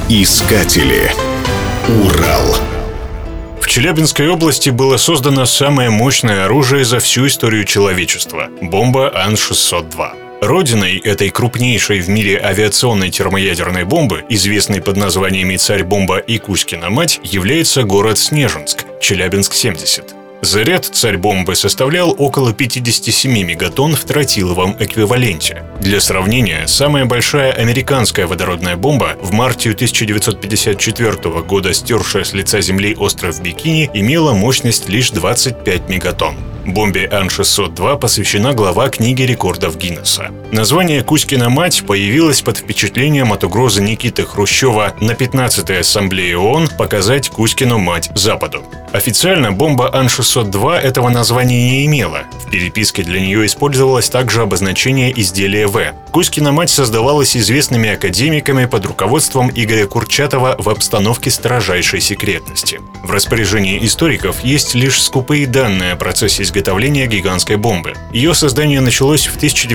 Искатели. Урал. В Челябинской области было создано самое мощное оружие за всю историю человечества – бомба Ан-602. Родиной этой крупнейшей в мире авиационной термоядерной бомбы, известной под названиями «Царь-бомба» и «Кузькина мать», является город Снежинск, Челябинск-70. Заряд «Царь-бомбы» составлял около 57 мегатонн в тротиловом эквиваленте. Для сравнения, самая большая американская водородная бомба, в марте 1954 года стершая с лица Земли остров Бикини, имела мощность лишь 25 мегатонн. Бомбе Ан-602 посвящена глава книги рекордов Гиннесса. Название «Кузькина мать» появилось под впечатлением от угрозы Никиты Хрущева на 15-й ассамблее ООН показать Кузькину мать Западу. Официально бомба Ан-602 этого названия не имела. В переписке для нее использовалось также обозначение изделия В. Кузькина мать создавалась известными академиками под руководством Игоря Курчатова в обстановке строжайшей секретности. В распоряжении историков есть лишь скупые данные о процессе изготовления гигантской бомбы. Ее создание началось в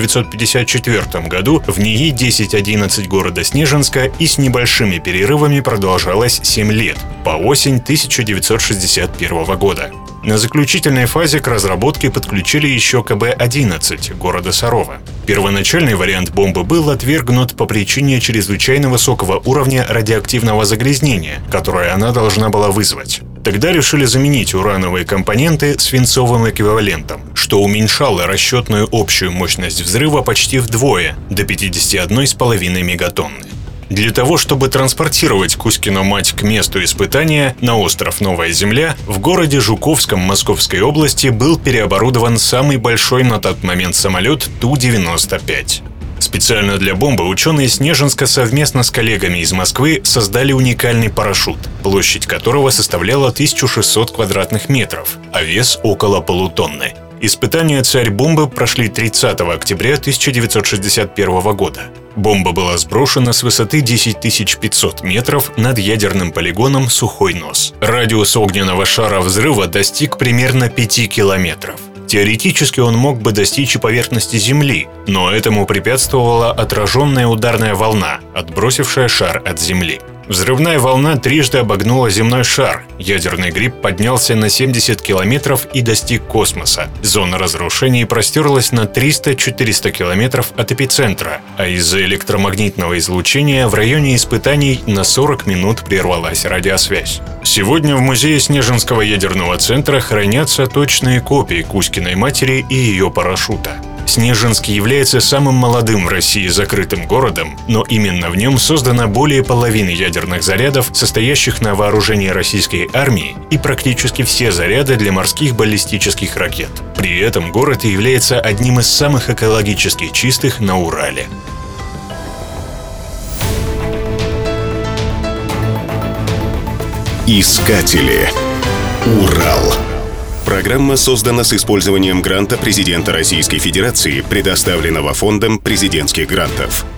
1954 году в НИИ 1011 города Снежинска и с небольшими перерывами продолжалось 7 лет, по осень 1961 года. На заключительной фазе к разработке подключили еще КБ-11 города Сарова. Первоначальный вариант бомбы был отвергнут по причине чрезвычайно высокого уровня радиоактивного загрязнения, которое она должна была вызвать. Тогда решили заменить урановые компоненты свинцовым эквивалентом, что уменьшало расчетную общую мощность взрыва почти вдвое, до 51,5 мегатонны. Для того, чтобы транспортировать Кузькину мать к месту испытания на остров Новая Земля, в городе Жуковском Московской области был переоборудован самый большой на тот момент самолет Ту-95. Специально для бомбы ученые Снежинска совместно с коллегами из Москвы создали уникальный парашют, площадь которого составляла 1600 квадратных метров, а вес около полутонны. Испытания «Царь-бомбы» прошли 30 октября 1961 года. Бомба была сброшена с высоты 10500 метров над ядерным полигоном «Сухой нос». Радиус огненного шара взрыва достиг примерно 5 километров. Теоретически он мог бы достичь и поверхности Земли, но этому препятствовала отраженная ударная волна, отбросившая шар от Земли. Взрывная волна трижды обогнула земной шар. Ядерный гриб поднялся на 70 километров и достиг космоса. Зона разрушений простерлась на 300-400 километров от эпицентра, а из-за электромагнитного излучения в районе испытаний на 40 минут прервалась радиосвязь. Сегодня в музее Снежинского ядерного центра хранятся точные копии Кузькиной матери и ее парашюта. Снежинск является самым молодым в России закрытым городом, но именно в нем создано более половины ядерных зарядов, состоящих на вооружении российской армии, и практически все заряды для морских баллистических ракет. При этом город является одним из самых экологически чистых на Урале. Искатели. Урал. Программа создана с использованием гранта президента Российской Федерации, предоставленного Фондом президентских грантов.